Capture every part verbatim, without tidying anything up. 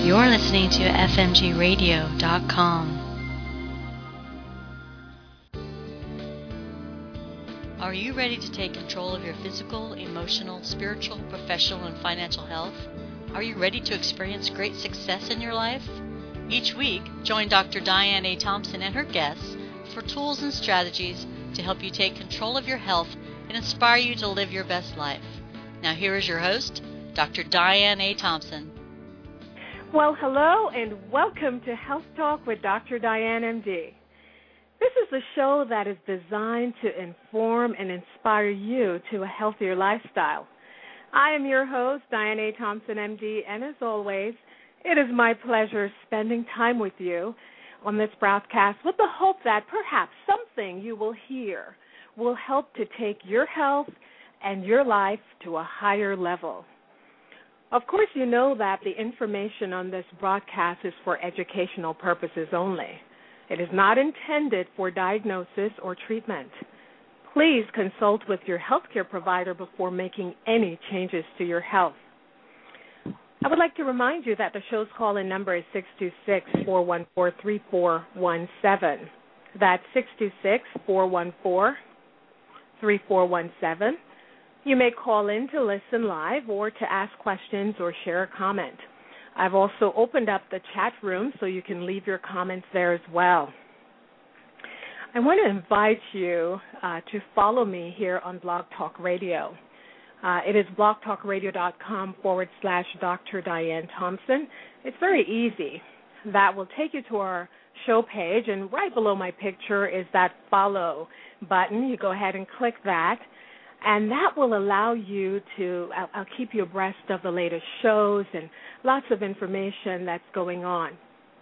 You're listening to F M G radio dot com. Are you ready to take control of your physical, emotional, spiritual, professional, and financial health? Are you ready to experience great success in your life? Each week, join Doctor Diane A. Thompson and her guests for tools and strategies to help you take control of your health and inspire you to live your best life. Now here is your host, Doctor Diane A. Thompson. Well, hello and welcome to Health Talk with Doctor Diane, M D. This is a show that is designed to inform and inspire you to a healthier lifestyle. I am your host, Diane A. Thompson, M D, and as always, it is my pleasure spending time with you on this broadcast with the hope that perhaps something you will hear will help to take your health and your life to a higher level. Of course, you know that the information on this broadcast is for educational purposes only. It is not intended for diagnosis or treatment. Please consult with your healthcare provider before making any changes to your health. I would like to remind you that the show's call-in number is six two six, four one four, three four one seven. That's six two six, four one four, three four one seven. You may call in to listen live or to ask questions or share a comment. I've also opened up the chat room so you can leave your comments there as well. I want to invite you uh, to follow me here on Blog Talk Radio. Uh, it is blogtalkradio.com forward slash Dr. Diane Thompson. It's very easy. That will take you to our show page, and right below my picture is that follow button. You go ahead and click that. And that will allow you to, I'll, I'll keep you abreast of the latest shows and lots of information that's going on.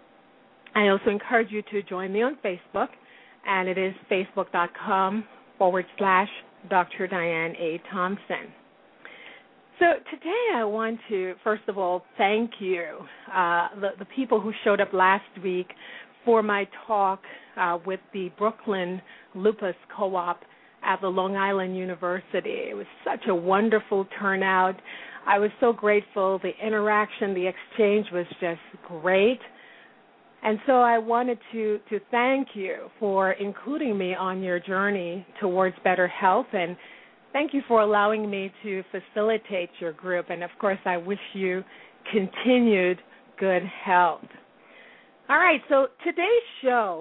I also encourage you to join me on Facebook, and it is facebook.com forward slash Dr. Diane A. Thompson. So today I want to, first of all, thank you, uh, the, the people who showed up last week for my talk uh, with the Brooklyn Lupus Co-op at the Long Island University. It was such a wonderful turnout. I was so grateful. The interaction, the exchange was just great. And so I wanted to, to thank you for including me on your journey towards better health, and thank you for allowing me to facilitate your group. And, of course, I wish you continued good health. All right, so today's show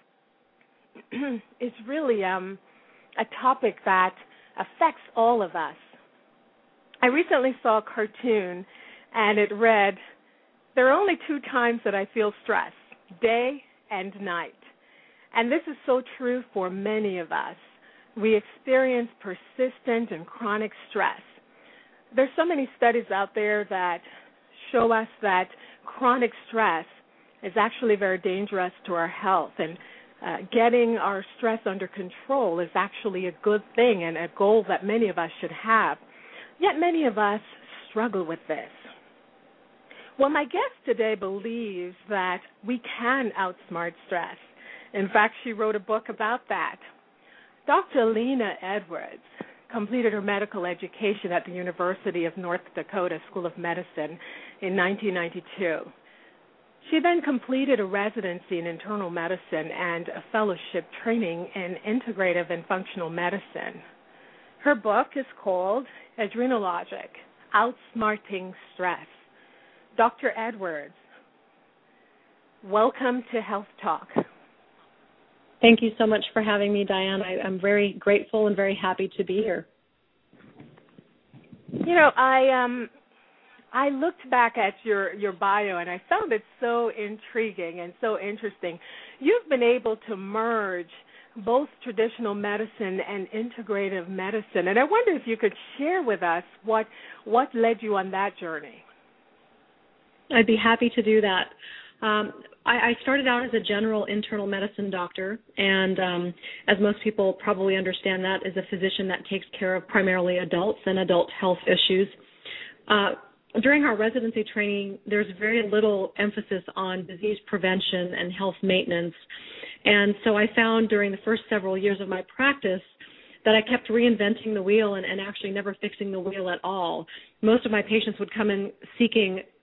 is really um. a topic that affects all of us. I recently saw a cartoon, and it read, "There are only two times that I feel stress, day and night." And this is so true for many of us. We experience persistent and chronic stress. There's so many studies out there that show us that chronic stress is actually very dangerous to our health, and Uh, getting our stress under control is actually a good thing and a goal that many of us should have. Yet many of us struggle with this. Well, my guest today believes that we can outsmart stress. In fact, she wrote a book about that. Doctor Lena Edwards completed her medical education at the University of North Dakota School of Medicine in nineteen ninety-two. She then completed a residency in internal medicine and a fellowship training in integrative and functional medicine. Her book is called Adrenalogic, Outsmarting Stress. Doctor Edwards, welcome to Health Talk. Thank you so much for having me, Diane. I, I'm very grateful and very happy to be here. You know, I um. I looked back at your, your bio, and I found it so intriguing and so interesting. You've been able to merge both traditional medicine and integrative medicine, and I wonder if you could share with us what what led you on that journey. I'd be happy to do that. Um, I, I started out as a general internal medicine doctor, and um, as most people probably understand, that is a physician that takes care of primarily adults and adult health issues. Uh, During our residency training, there's very little emphasis on disease prevention and health maintenance. And so I found during the first several years of my practice that I kept reinventing the wheel and, and actually never fixing the wheel at all. Most of my patients would come in seeking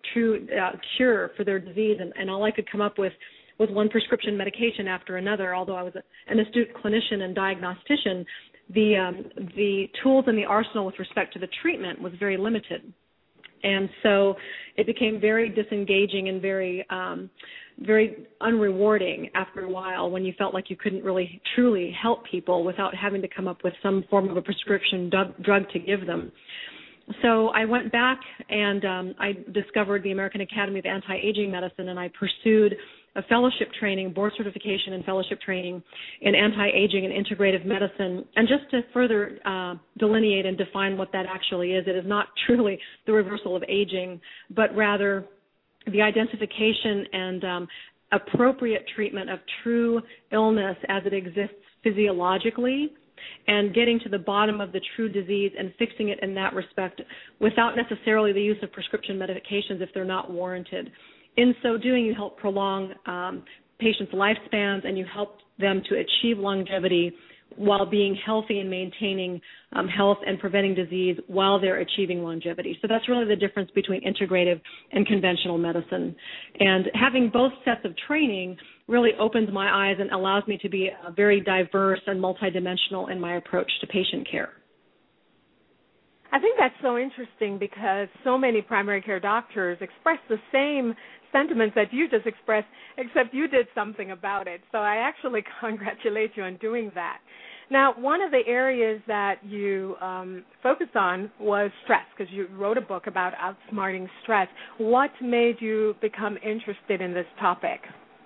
true uh, cure for their disease, and, and all I could come up with was one prescription medication after another. Although I was a, an astute clinician and diagnostician, the um, the tools in the arsenal with respect to the treatment was very limited. And so it became very disengaging and very, um, very unrewarding after a while when you felt like you couldn't really truly help people without having to come up with some form of a prescription drug, drug to give them. So I went back and um, I discovered the American Academy of Anti-Aging Medicine, and I pursued a fellowship training, board certification and fellowship training in anti-aging and integrative medicine. And just to further uh, delineate and define what that actually is, it is not truly the reversal of aging, but rather the identification and um, appropriate treatment of true illness as it exists physiologically, and getting to the bottom of the true disease and fixing it in that respect without necessarily the use of prescription medications if they're not warranted. In so doing, you help prolong um, patients' lifespans, and you help them to achieve longevity while being healthy and maintaining um, health and preventing disease while they're achieving longevity. So that's really the difference between integrative and conventional medicine. And having both sets of training really opens my eyes and allows me to be uh, very diverse and multidimensional in my approach to patient care. I think that's so interesting because so many primary care doctors express the same sentiments that you just expressed, except you did something about it. So I actually congratulate you on doing that. Now, one of the areas that you um, focused on was stress, because you wrote a book about outsmarting stress. What made you become interested in this topic?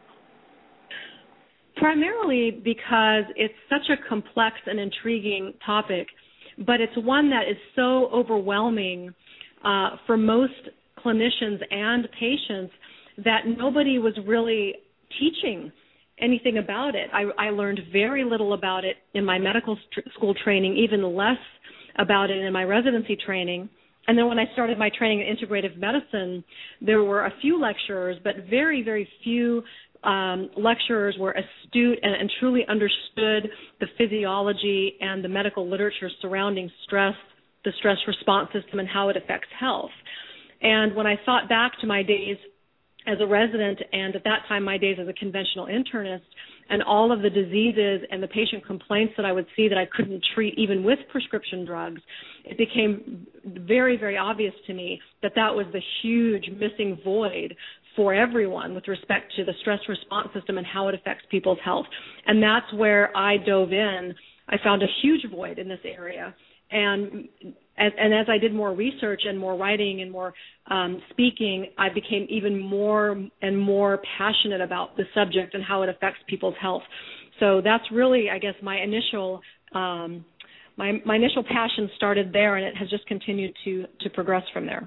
Primarily because it's such a complex and intriguing topic, but it's one that is so overwhelming uh, for most clinicians and patients that nobody was really teaching anything about it. I, I learned very little about it in my medical st- school training, even less about it in my residency training. And then when I started my training in integrative medicine, there were a few lecturers, but very, very few um, lecturers were astute and, and truly understood the physiology and the medical literature surrounding stress, the stress response system, and how it affects health. And when I thought back to my days as a resident, and at that time my days as a conventional internist, and all of the diseases and the patient complaints that I would see that I couldn't treat even with prescription drugs, it became very, very obvious to me that that was the huge missing void for everyone with respect to the stress response system and how it affects people's health. And that's where I dove in. I found a huge void in this area. And as, and as I did more research and more writing and more um, speaking, I became even more and more passionate about the subject and how it affects people's health. So that's really, I guess, my initial um, my, my initial passion started there, and it has just continued to, to progress from there.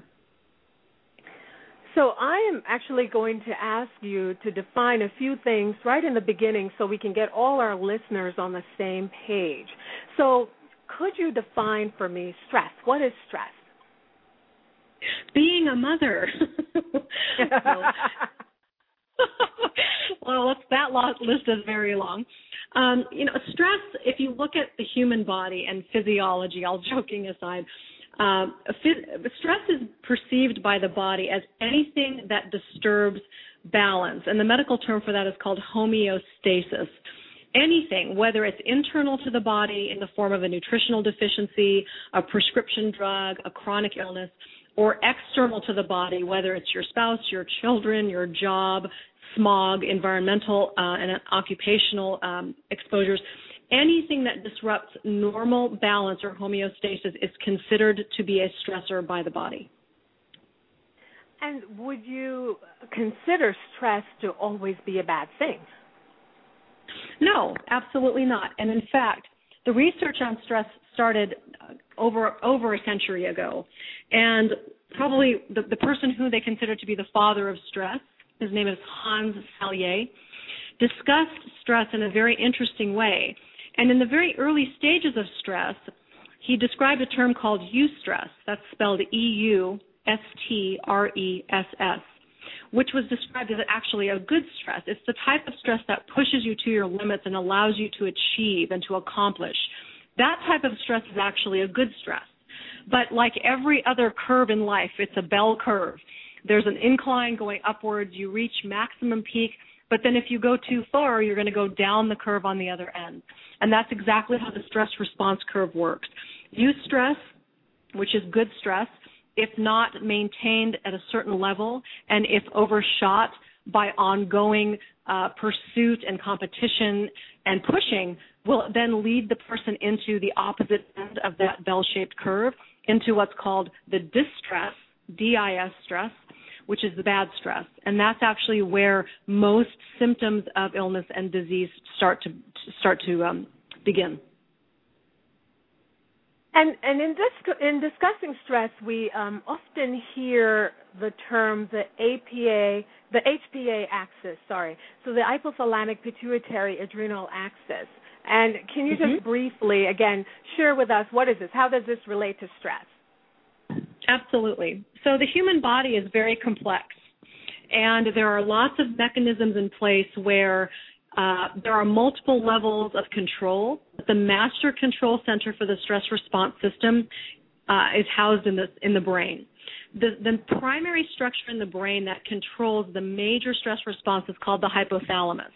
So I am actually going to ask you to define a few things right in the beginning so we can get all our listeners on the same page. So could you define for me stress? What is stress? Being a mother. Well, that list is very long. Um, you know, stress, if you look at the human body and physiology, all joking aside, uh, stress is perceived by the body as anything that disturbs balance. And the medical term for that is called homeostasis. Anything, whether it's internal to the body in the form of a nutritional deficiency, a prescription drug, a chronic illness, or external to the body, whether it's your spouse, your children, your job, smog, environmental uh, and occupational um, exposures, anything that disrupts normal balance or homeostasis is considered to be a stressor by the body. And would you consider stress to always be a bad thing? No, absolutely not. And in fact, the research on stress started over over a century ago. And probably the, the person who they consider to be the father of stress, his name is Hans Selye, discussed stress in a very interesting way. And in the very early stages of stress, he described a term called eustress. That's spelled E U S T R E S S. Which was described as actually a good stress. It's the type of stress that pushes you to your limits and allows you to achieve and to accomplish. That type of stress is actually a good stress. But like every other curve in life, it's a bell curve. there's an incline going upwards, you reach maximum peak, but then if you go too far, you're going to go down the curve on the other end. And that's exactly how the stress response curve works. Use stress, which is good stress, if not maintained at a certain level, and if overshot by ongoing uh, pursuit and competition and pushing, will then lead the person into the opposite end of that bell-shaped curve, into what's called the distress, D I S stress, which is the bad stress. And that's actually where most symptoms of illness and disease start to start to um, begin. And, and in, this, in discussing stress, we um, often hear the term the A P A, the H P A axis, sorry, so the hypothalamic pituitary adrenal axis. And can you mm-hmm. just briefly, again, share with us what is this? How does this relate to stress? Absolutely. So the human body is very complex, and there are lots of mechanisms in place where uh, there are multiple levels of control. The master control center for the stress response system uh, is housed in the in the brain. The, the primary structure in the brain that controls the major stress response is called the hypothalamus.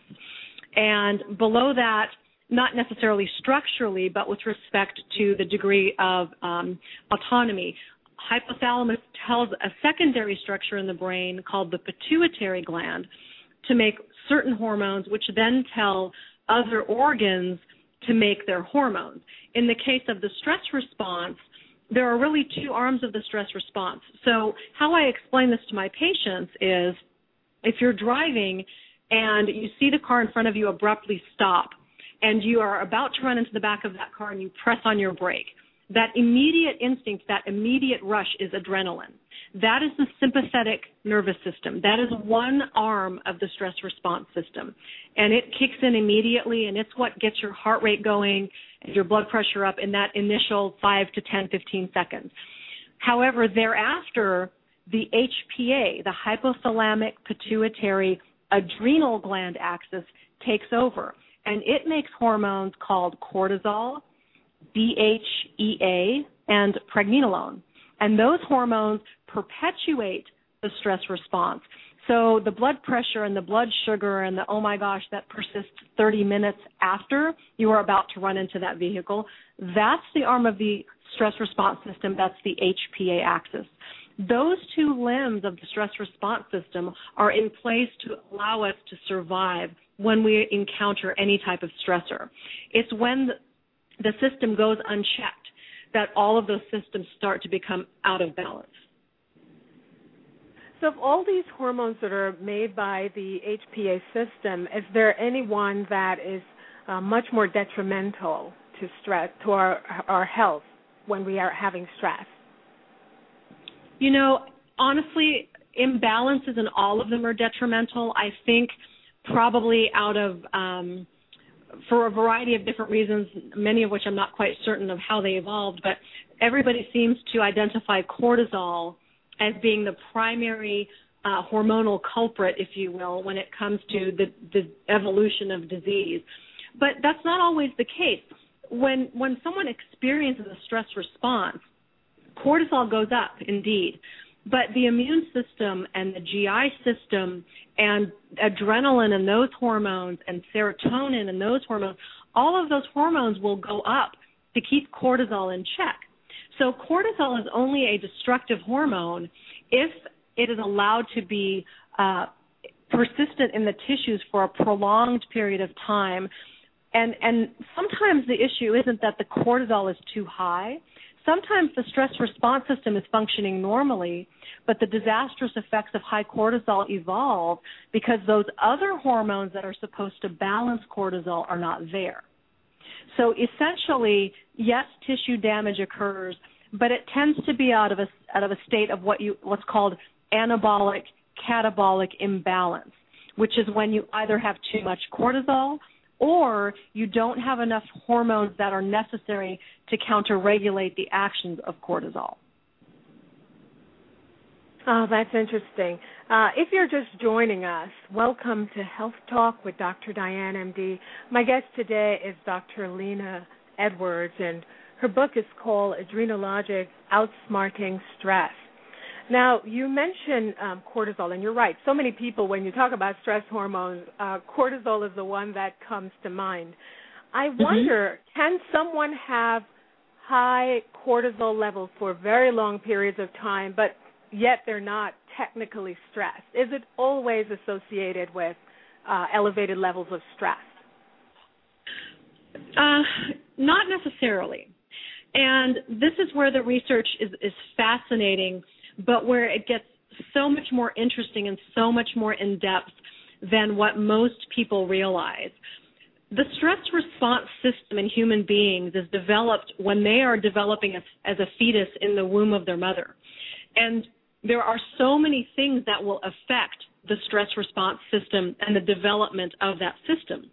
And below that, not necessarily structurally, but with respect to the degree of um, autonomy, hypothalamus tells a secondary structure in the brain called the pituitary gland to make certain hormones, which then tell other organs to make their hormones. In the case of the stress response, there are really two arms of the stress response. So how I explain this to my patients is if you're driving and you see the car in front of you abruptly stop and you are about to run into the back of that car and you press on your brake, that immediate instinct, that immediate rush is adrenaline. That is the sympathetic nervous system. That is one arm of the stress response system. And it kicks in immediately, and it's what gets your heart rate going and your blood pressure up in that initial five to ten, fifteen seconds. However, thereafter, the H P A, the hypothalamic pituitary adrenal gland axis, takes over. And it makes hormones called cortisol, D H E A, and pregnenolone. And those hormones perpetuate the stress response. So the blood pressure and the blood sugar and the, oh my gosh, that persists thirty minutes after you are about to run into that vehicle, that's the arm of the stress response system, that's the H P A axis. Those two limbs of the stress response system are in place to allow us to survive when we encounter any type of stressor. It's when the, the system goes unchecked that all of those systems start to become out of balance. So of all these hormones that are made by the H P A system, is there any one that is uh, much more detrimental to stress, to our, our health when we are having stress? You know, honestly, imbalances in all of them are detrimental. I think probably out of, um, for a variety of different reasons, many of which I'm not quite certain of how they evolved, but everybody seems to identify cortisol as being the primary uh, hormonal culprit, if you will, when it comes to the, the evolution of disease. But that's not always the case. When when someone experiences a stress response, cortisol goes up, indeed. But the immune system and the G I system and adrenaline and those hormones and serotonin and those hormones, all of those hormones will go up to keep cortisol in check. So cortisol is only a destructive hormone if it is allowed to be uh, persistent in the tissues for a prolonged period of time. And, and sometimes the issue isn't that the cortisol is too high. Sometimes the stress response system is functioning normally, but the disastrous effects of high cortisol evolve because those other hormones that are supposed to balance cortisol are not there. So essentially, yes, tissue damage occurs, but it tends to be out of a, out of a state of what you what's called anabolic catabolic imbalance, which is when you either have too much cortisol or you don't have enough hormones that are necessary to counter-regulate the actions of cortisol. Oh, that's interesting. Uh, if you're just joining us, welcome to Health Talk with Doctor Diane, M D. My guest today is Doctor Lena Edwards, and her book is called Adrenologic Outsmarting Stress. Now, you mentioned um, cortisol, and you're right. So many people, when you talk about stress hormones, uh, cortisol is the one that comes to mind. I Mm-hmm. wonder, can someone have high cortisol levels for very long periods of time, but yet they're not technically stressed? Is it always associated with uh, elevated levels of stress? Uh, not necessarily. And this is where the research is, is fascinating, but where it gets so much more interesting and so much more in-depth than what most people realize. The stress response system in human beings is developed when they are developing as, as a fetus in the womb of their mother. And there are so many things that will affect the stress response system and the development of that system.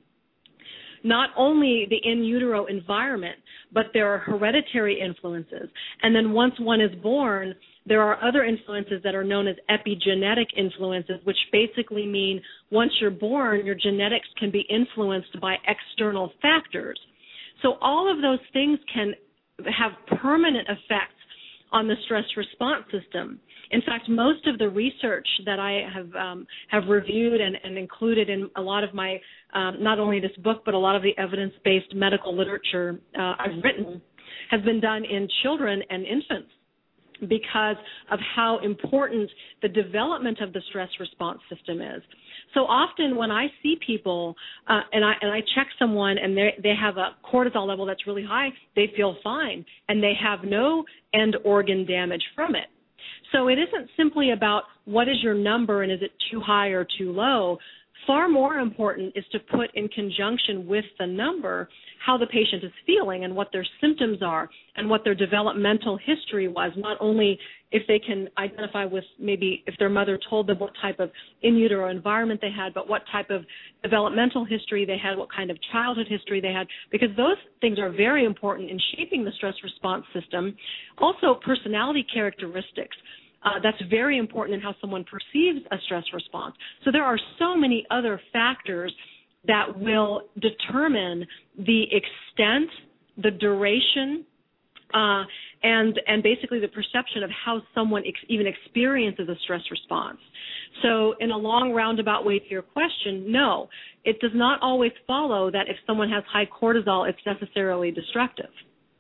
Not only the in utero environment, but there are hereditary influences. And then once one is born, there are other influences that are known as epigenetic influences, which basically mean once you're born, your genetics can be influenced by external factors. So all of those things can have permanent effects on the stress response system. In fact, most of the research that I have um, have reviewed and, and included in a lot of my, um, not only this book, but a lot of the evidence-based medical literature uh, I've written, has been done in children and infants because of how important the development of the stress response system is. So often when I see people uh, and I and I check someone and they they have a cortisol level that's really high, they feel fine and they have no end organ damage from it. So it isn't simply about what is your number and is it too high or too low. Far more important is to put in conjunction with the number how the patient is feeling and what their symptoms are and what their developmental history was, not only if they can identify with maybe if their mother told them what type of in utero environment they had, but what type of developmental history they had, what kind of childhood history they had, because those things are very important in shaping the stress response system. Also, personality characteristics. Uh, that's very important in how someone perceives a stress response. So there are so many other factors that will determine the extent, the duration, uh, and and basically the perception of how someone ex- even experiences a stress response. So in a long roundabout way to your question, no, it does not always follow that if someone has high cortisol, it's necessarily destructive.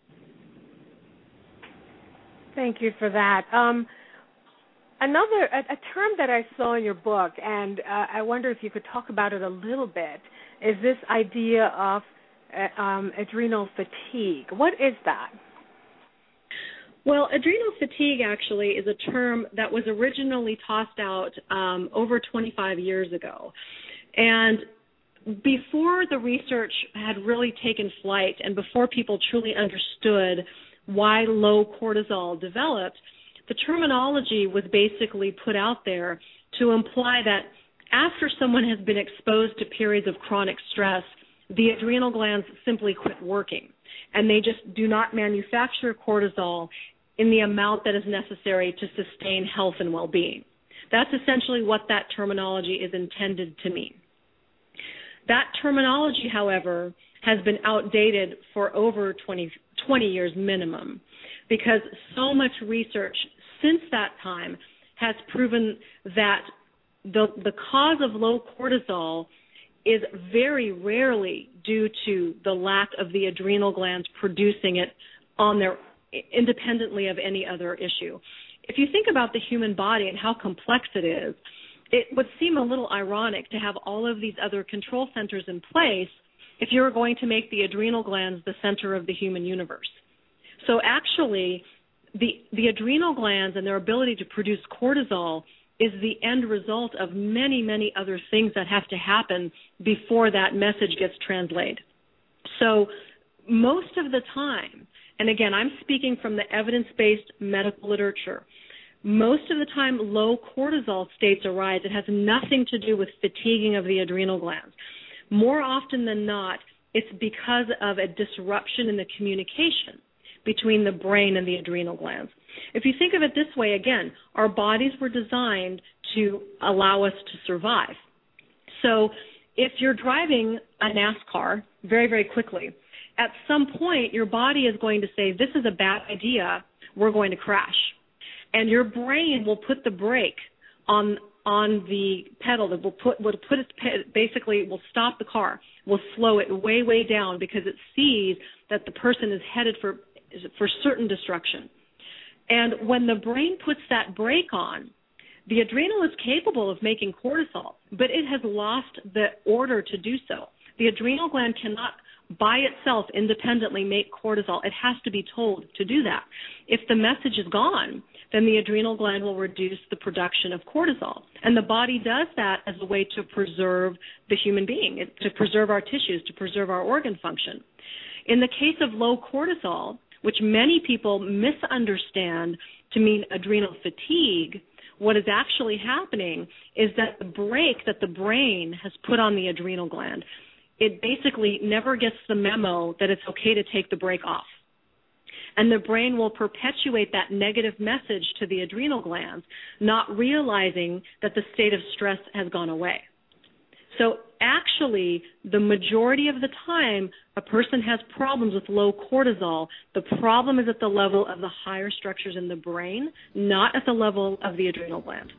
Thank you for that. Um, Another a, a term that I saw in your book, and uh, I wonder if you could talk about it a little bit, is this idea of uh, um, adrenal fatigue. What is that? Well, adrenal fatigue actually is a term that was originally tossed out um, over twenty-five years ago. And before the research had really taken flight and before people truly understood why low cortisol developed, the terminology was basically put out there to imply that after someone has been exposed to periods of chronic stress, the adrenal glands simply quit working, and they just do not manufacture cortisol in the amount that is necessary to sustain health and well-being. That's essentially what that terminology is intended to mean. That terminology, however, has been outdated for over twenty, twenty years minimum, because so much research since that time has proven that the, the cause of low cortisol is very rarely due to the lack of the adrenal glands producing it on their independently of any other issue. If you think about the human body and how complex it is, it would seem a little ironic to have all of these other control centers in place if you were going to make the adrenal glands the center of the human universe. So actually, The, the adrenal glands and their ability to produce cortisol is the end result of many, many other things that have to happen before that message gets translated. So most of the time, and again, I'm speaking from the evidence-based medical literature, most of the time low cortisol states arise. It has nothing to do with fatiguing of the adrenal glands. More often than not, it's because of a disruption in the communication between the brain and the adrenal glands. If you think of it this way, again, our bodies were designed to allow us to survive. So if you're driving a NASCAR very, very quickly, at some point your body is going to say, this is a bad idea, we're going to crash. And your brain will put the brake on on the pedal that will put will put it basically will stop the car, will slow it way way down because it sees that the person is headed for for certain destruction. And when the brain puts that brake on, the adrenal is capable of making cortisol, but it has lost the order to do so. The adrenal gland cannot by itself independently make cortisol. It has to be told to do that. If the message is gone, then the adrenal gland will reduce the production of cortisol. And the body does that as a way to preserve the human being, to preserve our tissues, to preserve our organ function. In the case of low cortisol, which many people misunderstand to mean adrenal fatigue, what is actually happening is that the brake that the brain has put on the adrenal gland, it basically never gets the memo that it's okay to take the brake off. And the brain will perpetuate that negative message to the adrenal glands, not realizing that the state of stress has gone away. So actually, the majority of the time, a person has problems with low cortisol. The problem is at the level of the higher structures in the brain, not at the level of the adrenal gland.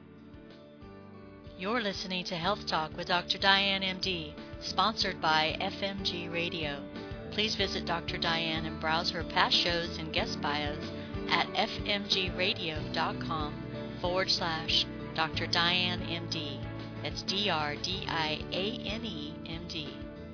You're listening to Health Talk with Doctor Diane, M D, sponsored by F M G Radio. Please visit Doctor Diane and browse her past shows and guest bios at fmgradio.com forward slash Dr. Diane, M D. That's D R D I A N E M D.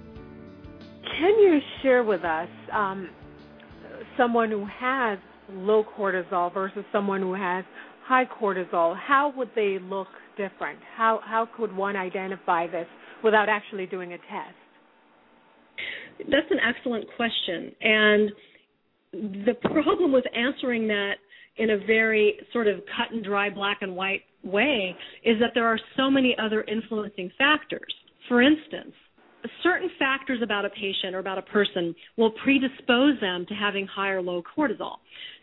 Can you share with us um, someone who has low cortisol versus someone who has high cortisol? How would they look different? How how could one identify this without actually doing a test? That's an excellent question. And the problem with answering that in a very sort of cut and dry, black and white way is that there are so many other influencing factors. For instance, certain factors about a patient or about a person will predispose them to having high or low cortisol.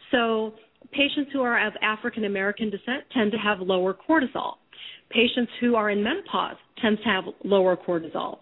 So patients who are of African American descent tend to have lower cortisol. Patients who are in menopause tend to have lower cortisol.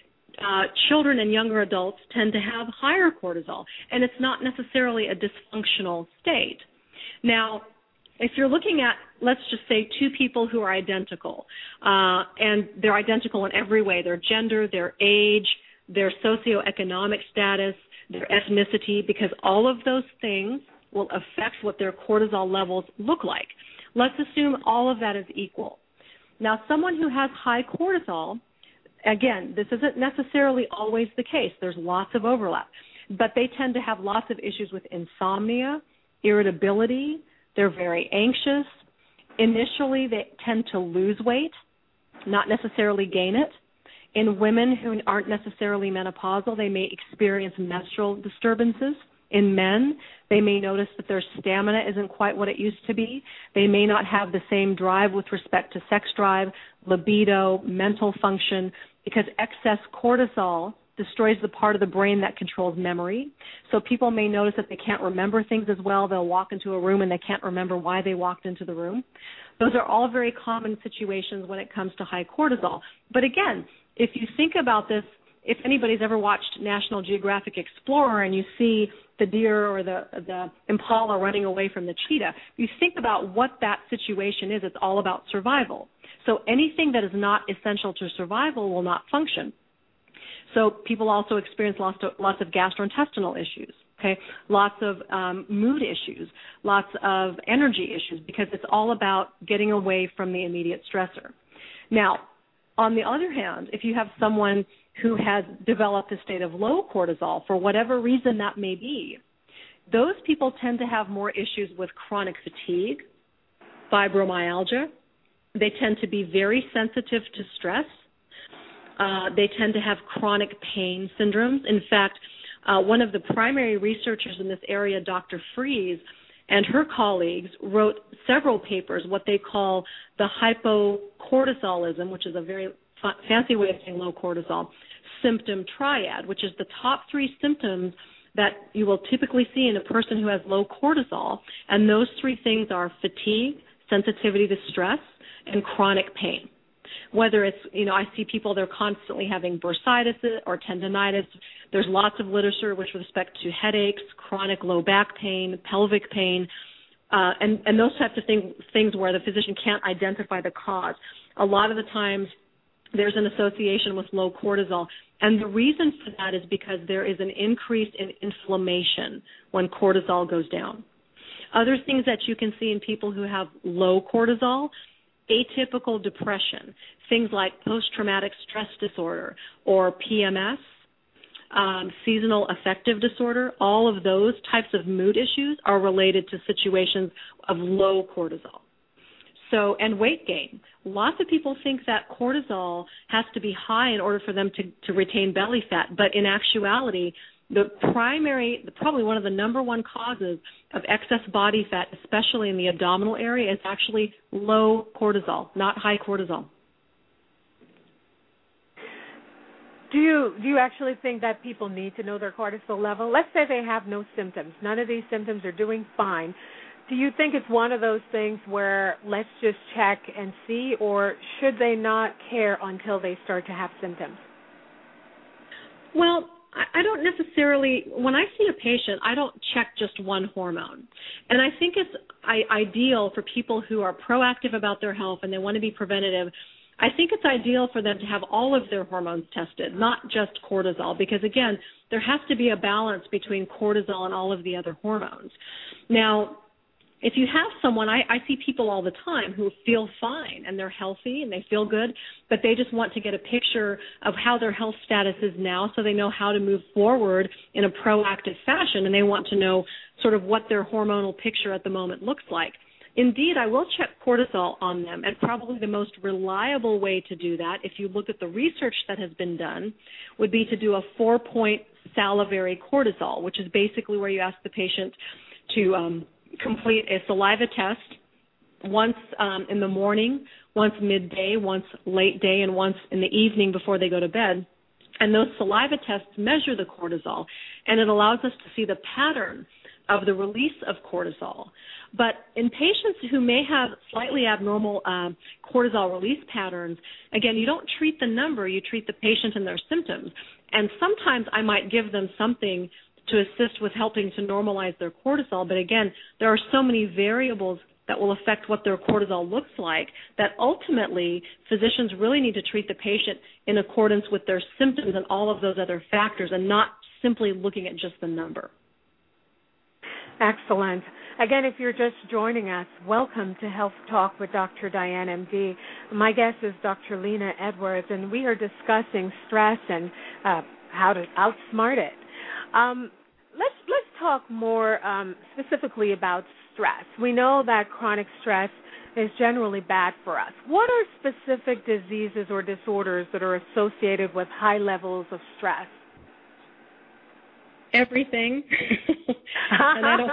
Uh, children and younger adults tend to have higher cortisol, and it's not necessarily a dysfunctional state. Now, if you're looking at, let's just say, two people who are identical, uh, and they're identical in every way, their gender, their age, their socioeconomic status, their ethnicity, because all of those things will affect what their cortisol levels look like. Let's assume all of that is equal. Now, someone who has high cortisol, again, this isn't necessarily always the case. There's lots of overlap. But they tend to have lots of issues with insomnia, irritability. They're very anxious. Initially, they tend to lose weight, not necessarily gain it. In women who aren't necessarily menopausal, they may experience menstrual disturbances. In men, they may notice that their stamina isn't quite what it used to be. They may not have the same drive with respect to sex drive, libido, mental function, because excess cortisol destroys the part of the brain that controls memory. So people may notice that they can't remember things as well. They'll walk into a room and they can't remember why they walked into the room. Those are all very common situations when it comes to high cortisol. But again, if you think about this, if anybody's ever watched National Geographic Explorer and you see the deer or the, the impala running away from the cheetah, you think about what that situation is. It's all about survival. So anything that is not essential to survival will not function. So people also experience lots of, lots of gastrointestinal issues, okay, lots of um, mood issues, lots of energy issues, because it's all about getting away from the immediate stressor. Now, on the other hand, if you have someone who has developed a state of low cortisol, for whatever reason that may be, those people tend to have more issues with chronic fatigue, fibromyalgia. They tend to be very sensitive to stress. Uh, they tend to have chronic pain syndromes. In fact, uh, one of the primary researchers in this area, Doctor Fries, and her colleagues wrote several papers, what they call the hypocortisolism, which is a very f- fancy way of saying low cortisol, symptom triad, which is the top three symptoms that you will typically see in a person who has low cortisol. And those three things are fatigue, sensitivity to stress, and chronic pain. Whether it's, you know, I see people, they're constantly having bursitis or tendonitis. There's lots of literature with respect to headaches, chronic low back pain, pelvic pain, uh, and, and those types of thing, things where the physician can't identify the cause. A lot of the times there's an association with low cortisol. And the reason for that is because there is an increase in inflammation when cortisol goes down. Other things that you can see in people who have low cortisol, atypical depression, things like post-traumatic stress disorder or P M S, um, seasonal affective disorder, all of those types of mood issues are related to situations of low cortisol. So, and weight gain. Lots of people think that cortisol has to be high in order for them to, to retain belly fat, but in actuality, the primary, probably one of the number one causes of excess body fat, especially in the abdominal area, is actually low cortisol, not high cortisol. Do you do you actually think that people need to know their cortisol level? Let's say they have no symptoms. None of these symptoms are doing fine. Do you think it's one of those things where let's just check and see, or should they not care until they start to have symptoms? Well, I don't necessarily, when I see a patient, I don't check just one hormone. And I think it's ideal for people who are proactive about their health and they want to be preventative. I think it's ideal for them to have all of their hormones tested, not just cortisol, because, again, there has to be a balance between cortisol and all of the other hormones. Now, if you have someone, I, I see people all the time who feel fine and they're healthy and they feel good, but they just want to get a picture of how their health status is now so they know how to move forward in a proactive fashion, and they want to know sort of what their hormonal picture at the moment looks like. Indeed, I will check cortisol on them, and probably the most reliable way to do that, if you look at the research that has been done, would be to do a four-point salivary cortisol, which is basically where you ask the patient to um, complete a saliva test once um, in the morning, once midday, once late day, and once in the evening before they go to bed. And those saliva tests measure the cortisol, and it allows us to see the pattern of the release of cortisol. But in patients who may have slightly abnormal um, cortisol release patterns, again, you don't treat the number, you treat the patient and their symptoms. And sometimes I might give them something to assist with helping to normalize their cortisol. But again, there are so many variables that will affect what their cortisol looks like that ultimately physicians really need to treat the patient in accordance with their symptoms and all of those other factors and not simply looking at just the number. Excellent. Again, if you're just joining us, welcome to Health Talk with Doctor Diane, M D. My guest is Doctor Lena Edwards, and we are discussing stress and uh, how to outsmart it. Um, let's let's talk more um, specifically about stress. We know that chronic stress is generally bad for us. What are specific diseases or disorders that are associated with high levels of stress? Everything. and I don't.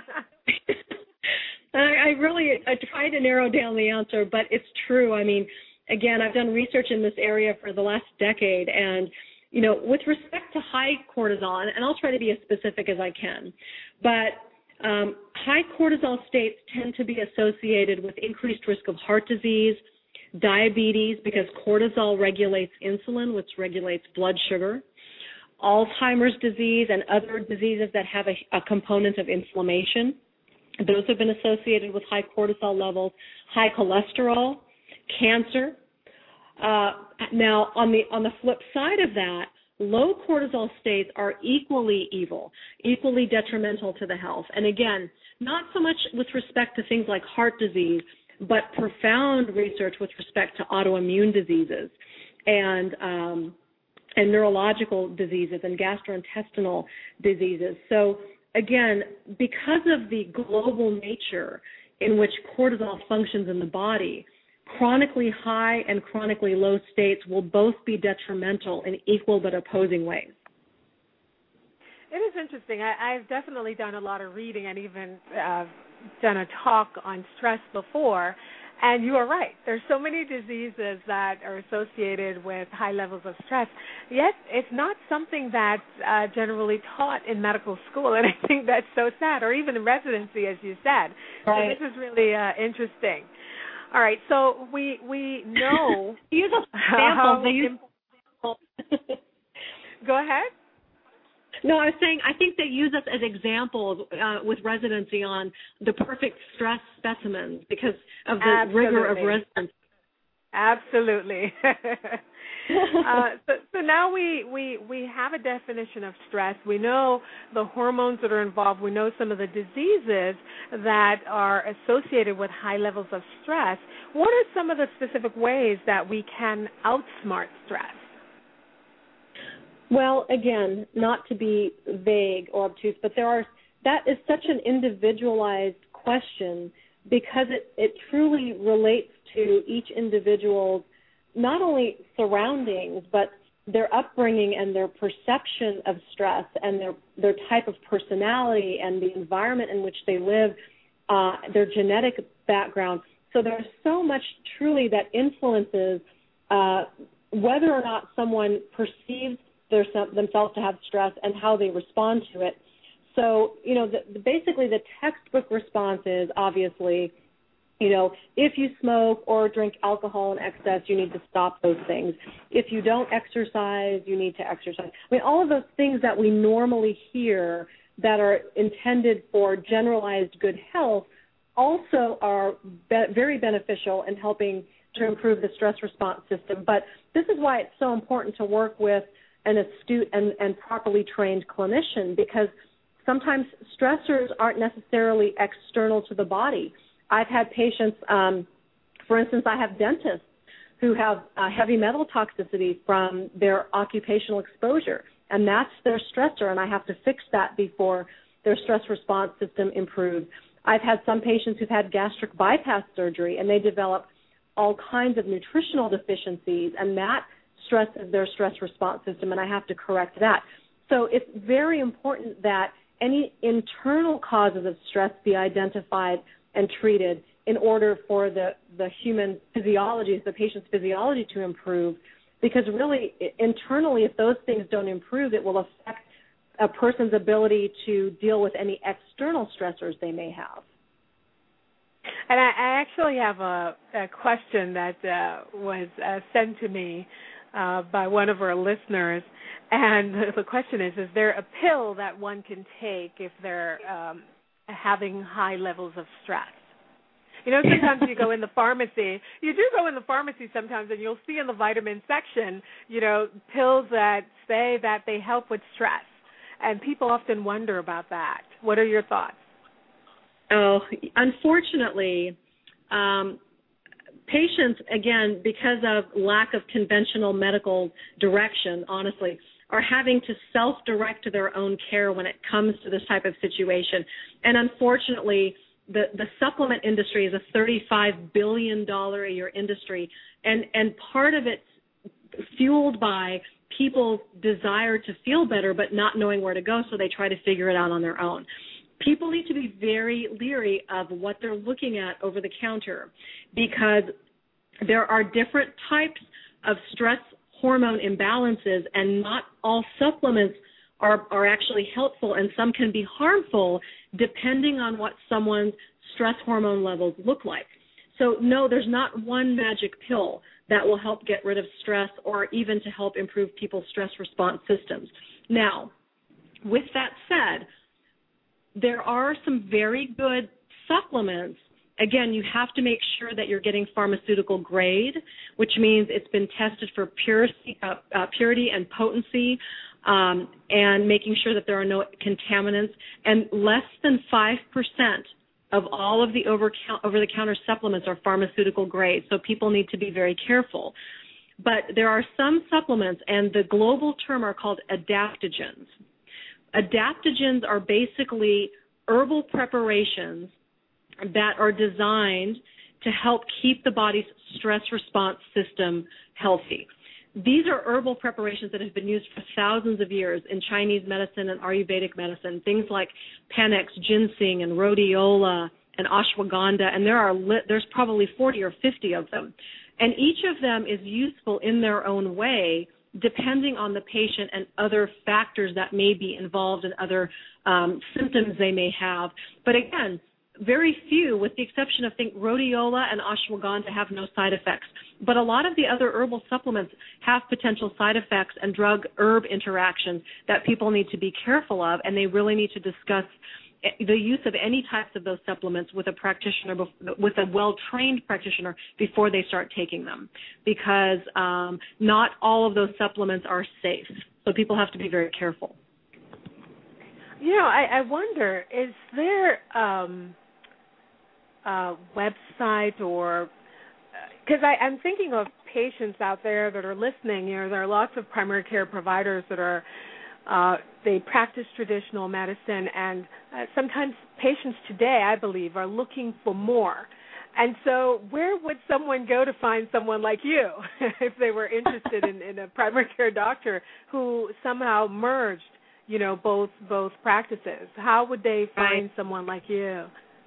I, I really I try to narrow down the answer, but it's true. I mean, again, I've done research in this area for the last decade, and you know, with respect to high cortisol, and I'll try to be as specific as I can, but um, high cortisol states tend to be associated with increased risk of heart disease, diabetes, because cortisol regulates insulin, which regulates blood sugar, Alzheimer's disease, and other diseases that have a, a component of inflammation. Those have been associated with high cortisol levels, high cholesterol, cancer. Uh, now, on the on the flip side of that, low cortisol states are equally evil, equally detrimental to the health. And again, not so much with respect to things like heart disease, but profound research with respect to autoimmune diseases and um, and neurological diseases and gastrointestinal diseases. So again, because of the global nature in which cortisol functions in the body, chronically high and chronically low states will both be detrimental in equal but opposing ways. It is interesting. I, I've definitely done a lot of reading and even uh, done a talk on stress before. And you are right. There's so many diseases that are associated with high levels of stress, yet it's not something that's uh, generally taught in medical school, and I think that's so sad, or even in residency, as you said. Right. So this is really uh, interesting. All right, so we we know... Use a sample. They use... Go ahead. No, I was saying I think they use us as examples uh, with residency on the perfect stress specimens because of the Absolutely. rigor of residency. Absolutely. uh, so, so now we, we, we have a definition of stress. We know the hormones that are involved. We know some of the diseases that are associated with high levels of stress. What are some of the specific ways that we can outsmart stress? Well, again, not to be vague or obtuse, but there are that is such an individualized question because it, it truly relates to each individual's not only surroundings, but their upbringing and their perception of stress and their, their type of personality and the environment in which they live, uh, their genetic background. So there's so much truly that influences uh, whether or not someone perceives their, themselves to have stress and how they respond to it. So, you know, the, the, basically the textbook response is obviously, you know, if you smoke or drink alcohol in excess, you need to stop those things. If you don't exercise, you need to exercise. I mean, all of those things that we normally hear that are intended for generalized good health also are be- very beneficial in helping to improve the stress response system. But this is why it's so important to work with an astute and, and properly trained clinician, because sometimes stressors aren't necessarily external to the body. I've had patients, um, for instance, I have dentists who have uh, heavy metal toxicity from their occupational exposure, and that's their stressor, and I have to fix that before their stress response system improves. I've had some patients who've had gastric bypass surgery, and they develop all kinds of nutritional deficiencies, and that stresses their stress response system, and I have to correct that. So it's very important that any internal causes of stress be identified and treated in order for the, the human physiology, the patient's physiology to improve, because really internally, if those things don't improve, it will affect a person's ability to deal with any external stressors they may have. And I, I actually have a, a question that uh, was uh, sent to me uh, by one of our listeners, and the question is, is there a pill that one can take if they're um, having high levels of stress? You know, sometimes you go in the pharmacy, you do go in the pharmacy sometimes, and you'll see in the vitamin section, you know, pills that say that they help with stress. And people often wonder about that. What are your thoughts? Oh, unfortunately, um, patients, again, because of lack of conventional medical direction, honestly, are having to self-direct their own care when it comes to this type of situation. And unfortunately, the, the supplement industry is a thirty-five billion dollars a year industry, and, and part of it's fueled by people's desire to feel better but not knowing where to go, so they try to figure it out on their own. People need to be very leery of what they're looking at over the counter, because there are different types of stress hormone imbalances, and not all supplements are, are actually helpful, and some can be harmful depending on what someone's stress hormone levels look like. So, no, there's not one magic pill that will help get rid of stress or even to help improve people's stress response systems. Now, with that said, there are some very good supplements. Again, you have to make sure that you're getting pharmaceutical grade, which means it's been tested for purity, uh, uh, purity and potency, um, and making sure that there are no contaminants. And less than five percent of all of the over, over-the-counter supplements are pharmaceutical grade, so people need to be very careful. But there are some supplements, and the global term are called adaptogens. Adaptogens are basically herbal preparations that are designed to help keep the body's stress response system healthy. These are herbal preparations that have been used for thousands of years in Chinese medicine and Ayurvedic medicine, things like Panax, ginseng, and rhodiola, and ashwagandha, and there are li- there's probably forty or fifty of them. And each of them is useful in their own way, depending on the patient and other factors that may be involved and other um, symptoms they may have. But again, very few, with the exception of, think, rhodiola and ashwagandha, have no side effects. But a lot of the other herbal supplements have potential side effects and drug-herb interactions that people need to be careful of, and they really need to discuss the use of any types of those supplements with a practitioner, with a well-trained practitioner before they start taking them, because um, not all of those supplements are safe. So people have to be very careful. You know, I, I wonder, is there um, a website or, because I'm thinking of patients out there that are listening. You know, there are lots of primary care providers that are, uh, they practice traditional medicine, and uh, sometimes patients today, I believe, are looking for more. And so where would someone go to find someone like you if they were interested in, in a primary care doctor who somehow merged, you know, both both practices? How would they find right. someone like you?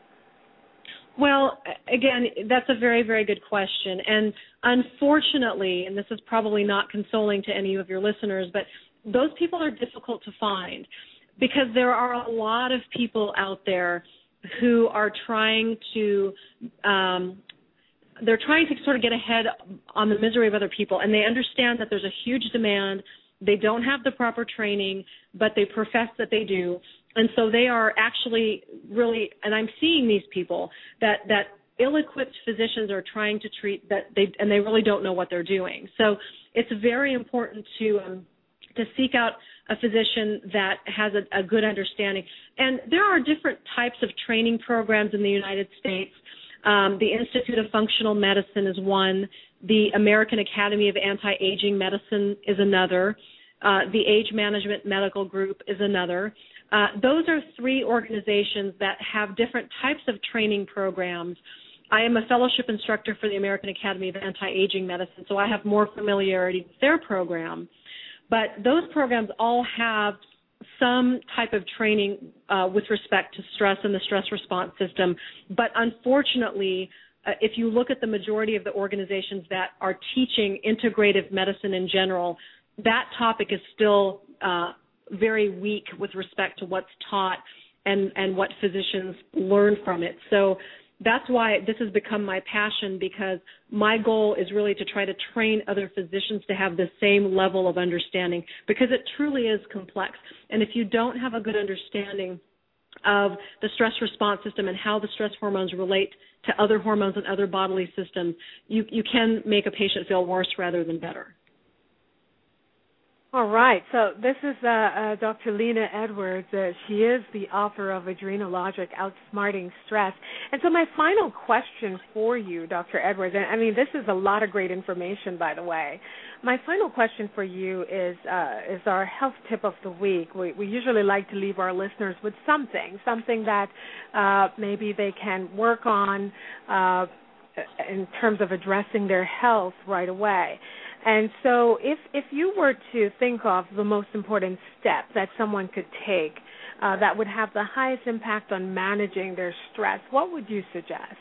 Well, again, that's a very, very good question. And unfortunately, and this is probably not consoling to any of your listeners, but those people are difficult to find because there are a lot of people out there who are trying to um, they're trying to sort of get ahead on the misery of other people, and they understand that there's a huge demand. They don't have the proper training, but they profess that they do. And so they are actually really, and I'm seeing these people, that, that ill-equipped physicians are trying to treat, that they, and they really don't know what they're doing. So it's very important to um, to seek out a physician that has a, a good understanding. And there are different types of training programs in the United States. Um, the Institute of Functional Medicine is one. The American Academy of Anti-Aging Medicine is another. Uh, the Age Management Medical Group is another. Uh, those are three organizations that have different types of training programs. I am a fellowship instructor for the American Academy of Anti-Aging Medicine, so I have more familiarity with their program. But those programs all have some type of training uh, with respect to stress and the stress response system. But unfortunately, uh, if you look at the majority of the organizations that are teaching integrative medicine in general, that topic is still uh, very weak with respect to what's taught and, and what physicians learn from it. So that's why this has become my passion, because my goal is really to try to train other physicians to have the same level of understanding, because it truly is complex. And if you don't have a good understanding of the stress response system and how the stress hormones relate to other hormones and other bodily systems, you, you can make a patient feel worse rather than better. All right. So this is uh, uh, Doctor Lena Edwards. Uh, she is the author of Adrenalogic, Outsmarting Stress. And so my final question for you, Doctor Edwards, and I mean, this is a lot of great information, by the way. My final question for you is uh, is our health tip of the week. We, we usually like to leave our listeners with something, something that uh, maybe they can work on uh, in terms of addressing their health right away. And so if if you were to think of the most important step that someone could take uh, that would have the highest impact on managing their stress, what would you suggest?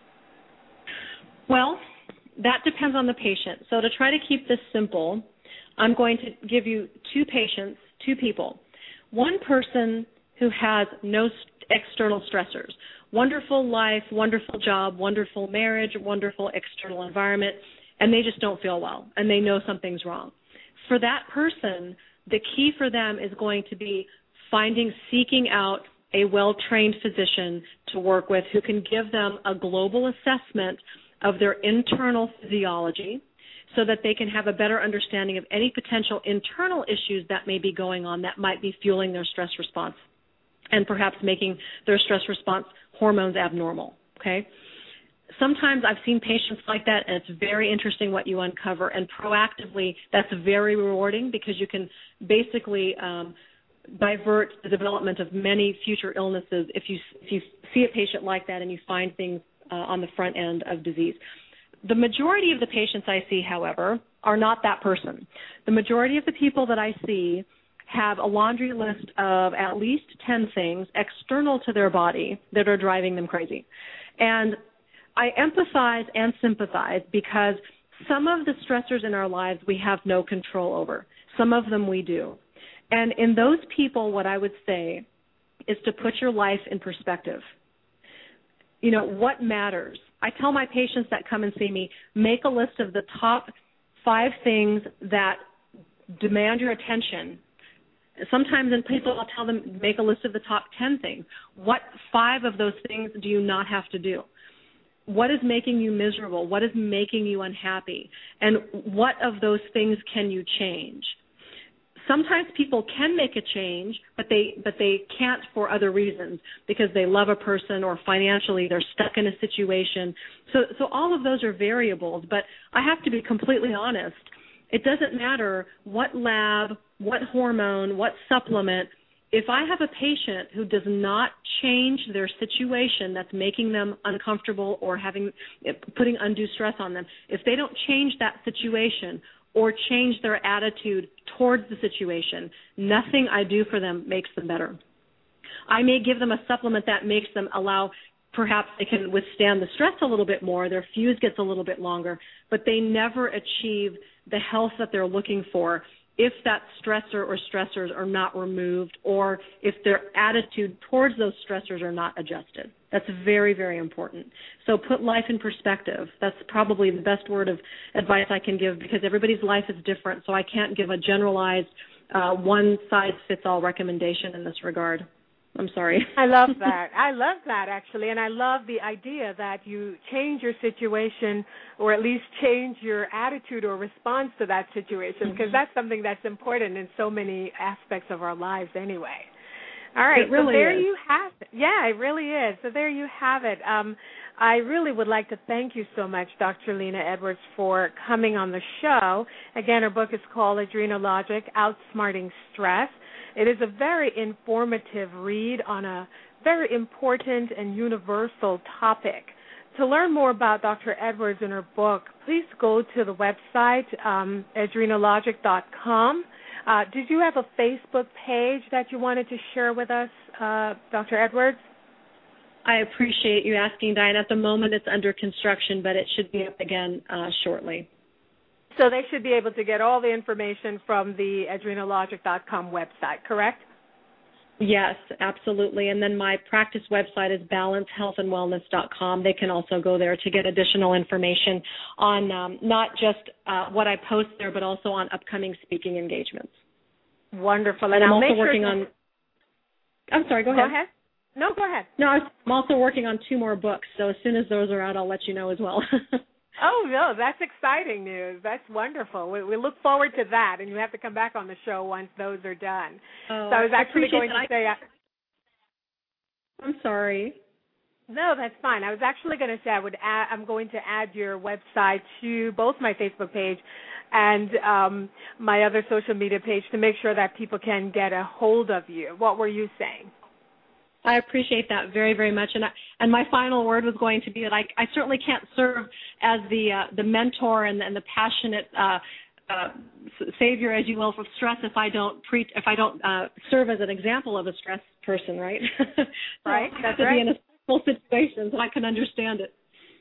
Well, that depends on the patient. So to try to keep this simple, I'm going to give you two patients, two people. One person who has no external stressors, wonderful life, wonderful job, wonderful marriage, wonderful external environment, and they just don't feel well, and they know something's wrong. For that person, the key for them is going to be finding, seeking out a well-trained physician to work with who can give them a global assessment of their internal physiology so that they can have a better understanding of any potential internal issues that may be going on that might be fueling their stress response and perhaps making their stress response hormones abnormal, okay? Sometimes I've seen patients like that, and it's very interesting what you uncover. And proactively, that's very rewarding because you can basically um, divert the development of many future illnesses if you if you see a patient like that and you find things uh, on the front end of disease. The majority of the patients I see, however, are not that person. The majority of the people that I see have a laundry list of at least ten things external to their body that are driving them crazy. And I empathize and sympathize because some of the stressors in our lives we have no control over. Some of them we do. And in those people, what I would say is to put your life in perspective. you know, what matters. I tell my patients that come and see me, make a list of the top five things that demand your attention. Sometimes in people, I'll tell them, make a list of the top ten things. What five of those things do you not have to do? What is making you miserable? What is making you unhappy? And what of those things can you change? Sometimes people can make a change, but they but they can't for other reasons, because they love a person or financially they're stuck in a situation. So so all of those are variables, but I have to be completely honest. It doesn't matter what lab, what hormone, what supplement. If I have a patient who does not change their situation that's making them uncomfortable or having putting undue stress on them, if they don't change that situation or change their attitude towards the situation, nothing I do for them makes them better. I may give them a supplement that makes them allow, perhaps they can withstand the stress a little bit more, their fuse gets a little bit longer, but they never achieve the health that they're looking for if that stressor or stressors are not removed, or if their attitude towards those stressors are not adjusted. That's very, very important. So put life in perspective. That's probably the best word of advice I can give, because everybody's life is different, so I can't give a generalized uh, one-size-fits-all recommendation in this regard. I'm sorry. I love that. I love that, actually, and I love the idea that you change your situation, or at least change your attitude or response to that situation, because mm-hmm. that's something that's important in so many aspects of our lives anyway. All right, it really so there is. you have it. Yeah, it really is. So there you have it. Um, I really would like to thank you so much, Doctor Lena Edwards, for coming on the show. Again, her book is called Adrenalogic, Outsmarting Stress. It is a very informative read on a very important and universal topic. To learn more about Doctor Edwards and her book, please go to the website, um, adrenalogic dot com. Uh, did you have a Facebook page that you wanted to share with us, uh, Doctor Edwards? I appreciate you asking, Diane. At the moment, it's under construction, but it should be up again uh, shortly. So they should be able to get all the information from the adrenalogic dot com website, correct? Yes, absolutely. And then my practice website is balance health and wellness dot com. They can also go there to get additional information on um, not just uh, what I post there, but also on upcoming speaking engagements. Wonderful. And, and I'm also working sure on – I'm sorry, go, go ahead. ahead. No, go ahead. No, I'm also working on two more books, so as soon as those are out, I'll let you know as well. Oh, no, that's exciting news. That's wonderful. We, we look forward to that, and you have to come back on the show once those are done. Oh, so I was I actually going to that. say... I, I'm sorry. No, that's fine. I was actually going to say I would add, I'm going to add your website to both my Facebook page and um, my other social media page to make sure that people can get a hold of you. What were you saying? I appreciate that very, very much. And I, and my final word was going to be that I, I certainly can't serve as the uh, the mentor and, and the passionate uh, uh, savior, as you will, of stress if I don't preach, if I don't uh, serve as an example of a stress person, right? so right. I have That's to right. be in a stressful situation so I can understand it.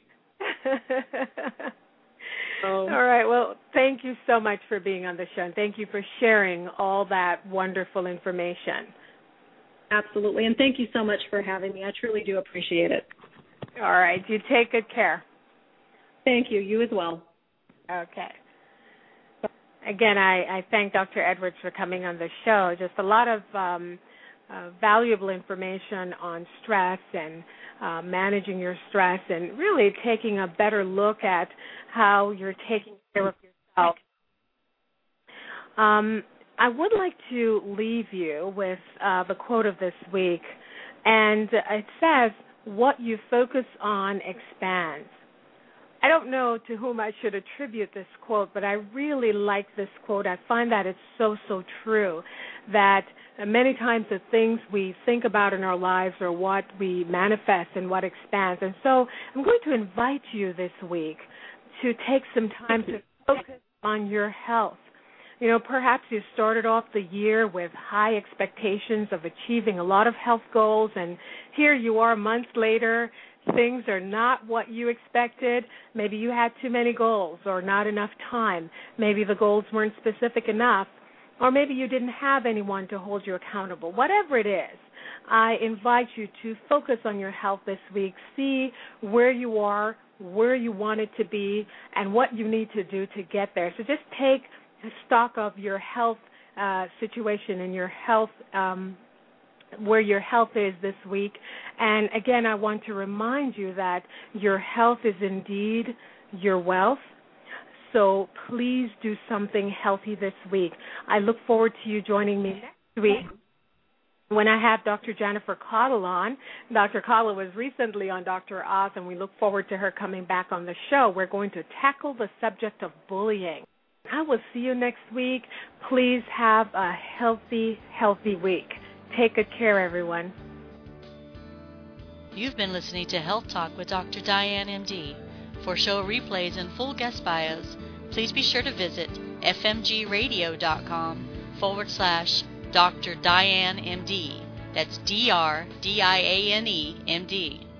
so. All right. Well, thank you so much for being on the show, and thank you for sharing all that wonderful information. Absolutely, and thank you so much for having me. I truly do appreciate it. All right. You take good care. Thank you. You as well. Okay. Again, I, I thank Doctor Edwards for coming on the show. Just a lot of um, uh, valuable information on stress and uh, managing your stress, and really taking a better look at how you're taking care of yourself. Um, I would like to leave you with uh, the quote of this week, and it says, "What you focus on expands." I don't know to whom I should attribute this quote, but I really like this quote. I find that it's so, so true, that many times the things we think about in our lives are what we manifest and what expands. And so I'm going to invite you this week to take some time to focus on your health. You know, perhaps you started off the year with high expectations of achieving a lot of health goals, and here you are months later, things are not what you expected. Maybe you had too many goals or not enough time. Maybe the goals weren't specific enough, or maybe you didn't have anyone to hold you accountable. Whatever it is, I invite you to focus on your health this week. See where you are, where you want it to be, and what you need to do to get there. So just take stock of your health uh, situation and your health, um, where your health is this week. And again, I want to remind you that your health is indeed your wealth. So please do something healthy this week. I look forward to you joining me next week when I have Doctor Jennifer Cottle on. Doctor Cottle was recently on Doctor Oz, and we look forward to her coming back on the show. We're going to tackle the subject of bullying. I will see you next week. Please have a healthy, healthy week. Take good care, everyone. You've been listening to Health Talk with Doctor Diane, M D. For show replays and full guest bios, please be sure to visit fmgradio.com forward slash Doctor Diane, M D. That's D R D I A N E, M D.